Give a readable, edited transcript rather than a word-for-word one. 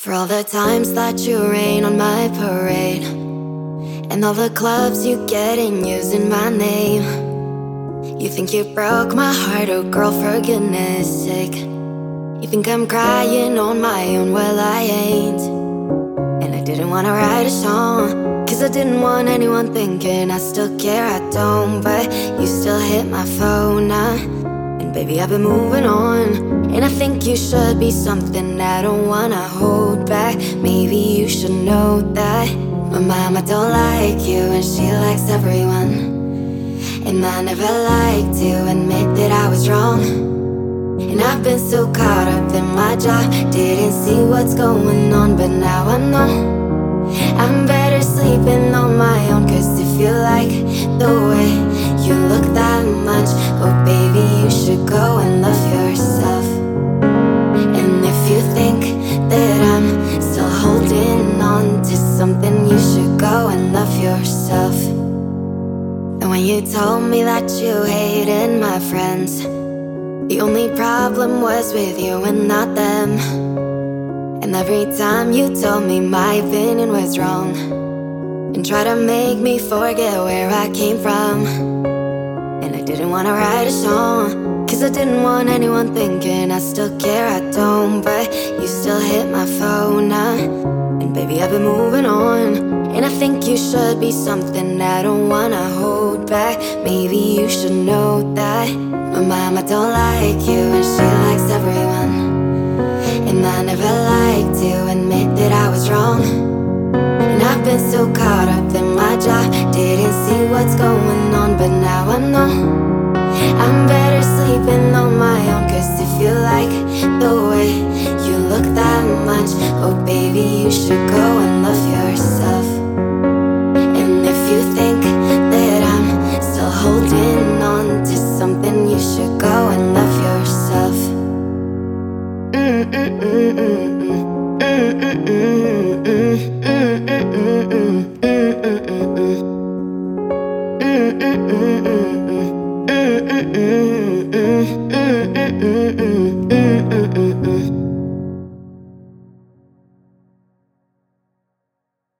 For all the times that you rain on my parade, and all the clubs you get in using my name. You think you broke my heart, oh girl, for goodness sake. You think I'm crying on my own, well I ain't. And I didn't wanna write a song, cause I didn't want anyone thinking I still care, I don't. But you still hit my phone now, and baby I've been moving on. And I think you should be something I don't wanna hold back. Maybe you should know that my mama don't like you and she likes everyone. And I never liked to admit that I was wrong. And I've been so caught up in my job, didn't see what's going on, but now I know I'm better sleeping on my own. Cause if you like the way you look that much, oh baby you should go and love yourself. And if you think that I'm still holding on to something, you should go and love yourself. And when you told me that you hated my friends, the only problem was with you and not them. And every time you told me my opinion was wrong, and try to make me forget where I came from. And I didn't wanna write a song, cause I didn't want anyone thinking I still care, I don't. But you still hit my phone now, and baby I've been moving on. And I think you should be something I don't wanna hold back. Maybe you should know that my mama don't like you and she likes everyone. And I never liked to admit that I was wrong. And I've been so caught up in my job, didn't see what's going on, but now I know I'm better sleeping on my own. Cause if you like the way you look that much, oh baby you should go and love yourself. And if you think that I'm still holding on to something, you should go and love yourself.